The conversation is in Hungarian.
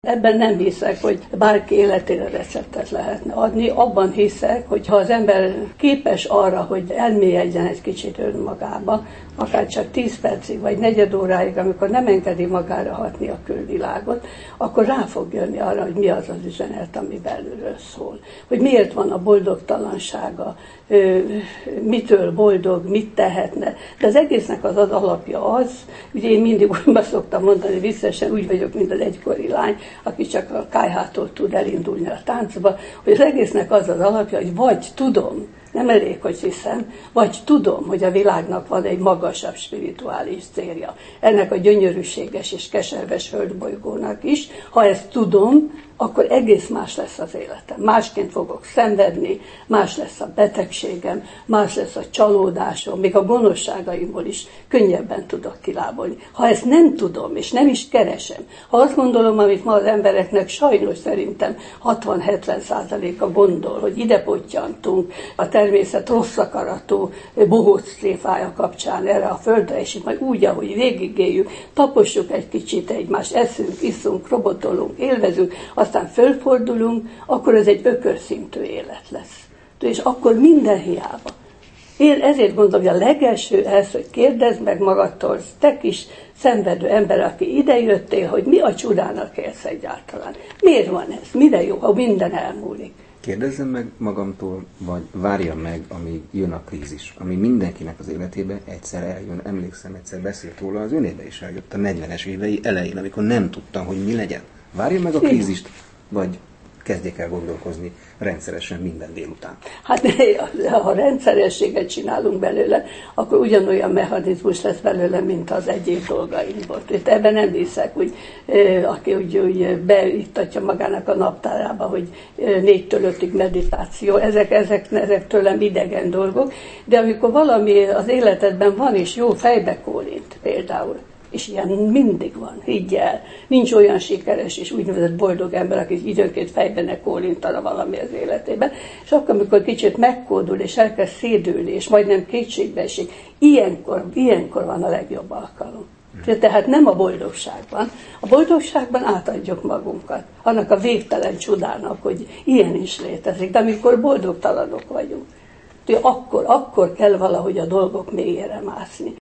Ebben nem hiszek, hogy bárki életére receptet lehetne adni. Abban hiszek, hogy ha az ember képes arra, hogy elmélyedjen egy kicsit önmagába, akár csak 10 percig, vagy negyed óráig, amikor nem engedi magára hatni a külvilágot, akkor rá fog jönni arra, hogy mi az az üzenet, ami belülről szól. Hogy miért van a boldogtalansága, mitől boldog, mit tehetne. De az egésznek az alapja az, ugye én mindig úgy szoktam mondani, viccesen úgy vagyok, mint az egykori lány, aki csak a kályhától tud elindulni a táncba, hogy az egésznek az az alapja, hogy vagy tudom, nem elég, hogy hiszem, vagy tudom, hogy a világnak van egy magasabb spirituális célja. Ennek a gyönyörűséges és keserves földbolygónak is. Ha ezt tudom, akkor egész más lesz az életem. Másként fogok szenvedni, más lesz a betegségem, más lesz a csalódásom, még a gonoszságaimból is könnyebben tudok kilábolni. Ha ezt nem tudom, és nem is keresem, ha azt gondolom, amit ma az embereknek sajnos szerintem 60-70%-a gondol, hogy ide pottyantunk a természet rossz akaratú bohóc tréfája kapcsán erre a földre, és itt majd úgy, ahogy végigéljük, tapossuk egy kicsit egymást, eszünk, iszunk, robotolunk, élvezünk, aztán fölfordulunk, akkor ez egy ökörszintű élet lesz. És akkor minden hiába. Én ezért gondolom, hogy a legelső ez, hogy kérdezd meg magadtól, te kis szenvedő ember, aki idejöttél, hogy mi a csodának élsz egyáltalán. Miért van ez? Mire jó, ha minden elmúlik? Kérdezzem meg magamtól, vagy várjam meg, amíg jön a krízis, ami mindenkinek az életébe egyszer eljön. Emlékszem, egyszer beszélt róla, az önébe is eljött a 40-es évei elején, amikor nem tudtam, hogy mi legyen. Várjam meg a krízist, vagy kezdjék el gondolkozni rendszeresen minden délután. Hát ha rendszerességet csinálunk belőle, akkor ugyanolyan mechanizmus lesz belőle, mint az egyéb dolgainkból. Ebben nem hiszek, hogy aki úgy beittatja magának a naptárába, hogy 4-től 5-ig meditáció, ezek tőlem idegen dolgok, de amikor valami az életedben van, és jó fejbe kólint például, és ilyen mindig van, higgy el. Nincs olyan sikeres és úgynevezett boldog ember, aki időnként fejben ne kólintana valami az életében. És akkor, amikor kicsit megkódul, és elkezd szédülni, és majdnem kétségbe esik, ilyenkor van a legjobb alkalom. Tehát nem a boldogságban. A boldogságban átadjuk magunkat. Annak a végtelen csodának, hogy ilyen is létezik. De amikor boldogtalanok vagyunk, akkor kell valahogy a dolgok mélyére mászni.